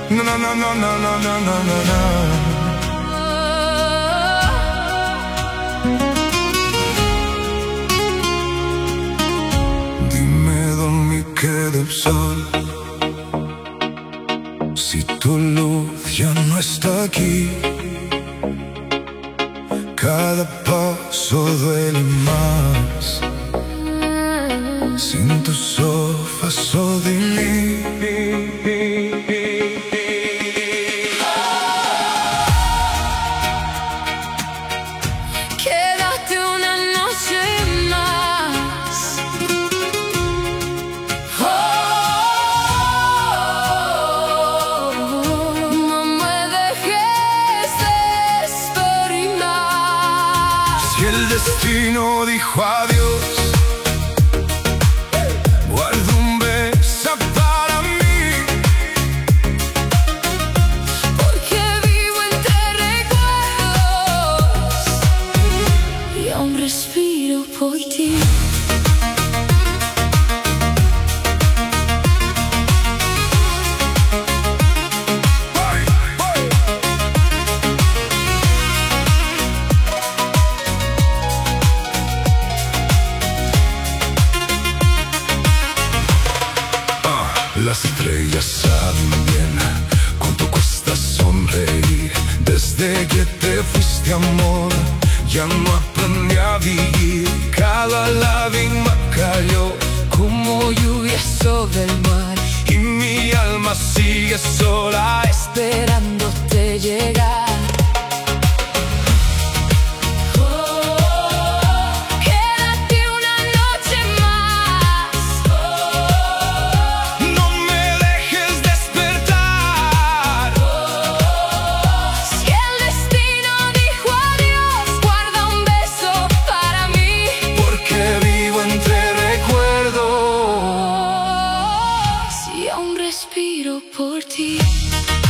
No, no, no, no, no, no, no, no, no, no. Dime dónde queda el sol, si tu luz ya no está aquí. Cada paso duele más sin tus ojos de mí. Quédate una noche más. No me dejes despertar. Si el destino dijo adiós, guarda un beso para mí, Porque vivo entre recuerdos y aún respiro por ti. Las estrellas saben bien cuánto cuesta sonreír. Desde que te fuiste, amor, ya no aprendí a vivir. Cada lágrima cayó Como lluvia sobre el mar, y mi alma sigue sola, esperándote llegar. Quédate una noche más. no me dejes despertar. Si el destino dijo adiós, guarda un beso para mí, Porque vivo entre recuerdos y aún respiro por ti.